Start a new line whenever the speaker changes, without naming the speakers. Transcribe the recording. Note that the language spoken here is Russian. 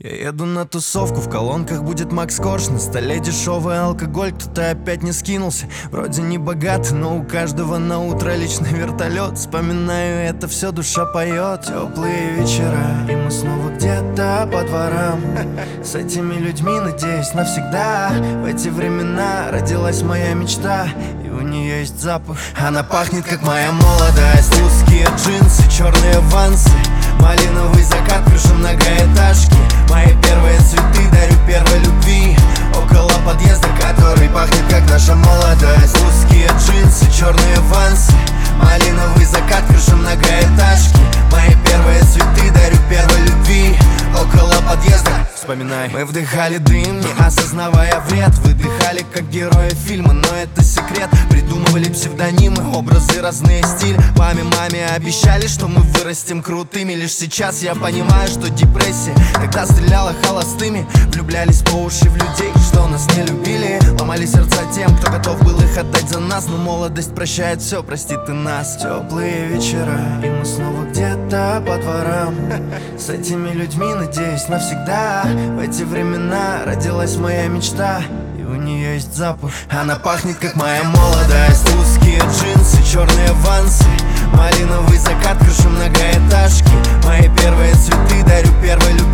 Я еду на тусовку, в колонках будет Макс Корж. На столе дешевый алкоголь, кто-то опять не скинулся. Вроде не богатый, но у каждого на утро личный вертолет. Вспоминаю это все, душа поет. Теплые вечера, и мы снова где-то по дворам. С этими людьми, надеюсь, навсегда. В эти времена родилась моя мечта, и у нее есть запах. Она пахнет, как моя молодость. Узкие джинсы, черные вансы, малиновый закат, крыша многоэтажки. Мои первые цветы дарю первой любви. Около подъезда, который пахнет, как наша молодость. Узкие джинсы, черные вансы, малиновый закат, крыша многоэтажки. Мои первые цветы дарю первой любви. Около подъезда, вспоминай. Мы вдыхали дым, не осознавая вред. Выдыхали, как герои фильма, но это секрет. Придумывали псевдонимы, образы, разные стиль. Маме обещали, что мы вырастем крутыми. Лишь сейчас я понимаю, что депрессия тогда стреляла холостыми. Влюблялись по уши в людей, что нас не любили. Ломали сердца тем, кто готов был их отдать за нас. Но молодость прощает все, прости ты нас. Теплые вечера, и мы снова где-то по дворам. С этими людьми, надеюсь, навсегда. В эти времена родилась моя мечта, и у нее есть запах. Она пахнет, как моя молодость. Узкие джинсы, черные вансы, малиновый закат, крыша многоэтажки. Мои первые цветы дарю первой любви.